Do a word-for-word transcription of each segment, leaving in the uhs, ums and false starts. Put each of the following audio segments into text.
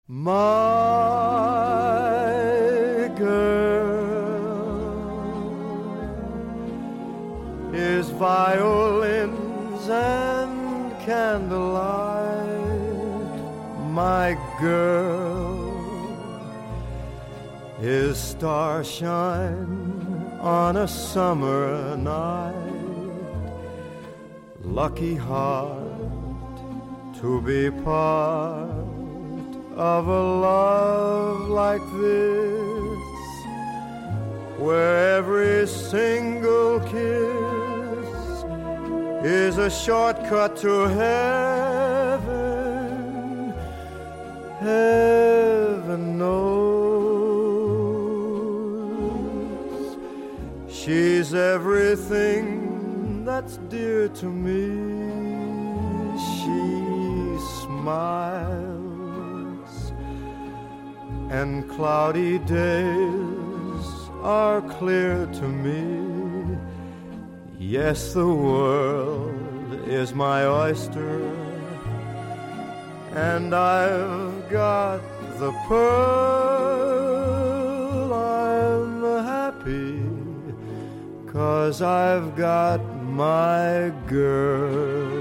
My girl is violins and candlelight. My girl is starshine on a summer night. Lucky heart to be part of a love like this, where every single kiss is a shortcut to heaven. Heaven knows she's everything that's dear to me. She smiles and cloudy days are clear to me. Yes, the world is my oyster, and I've got the pearl. I'm happy 'cause I've got my girl.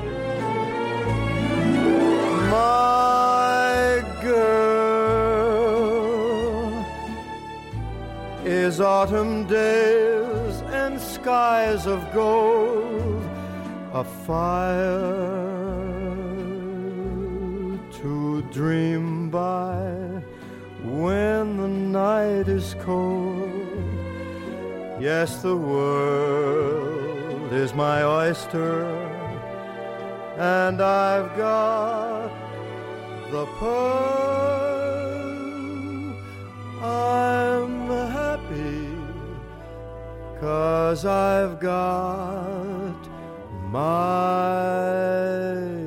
My girl is autumn days and skies of gold, a fire to dream by when the night is cold. Yes, the world is my oyster, and I've got the pearl. I'm happy 'cause I've got my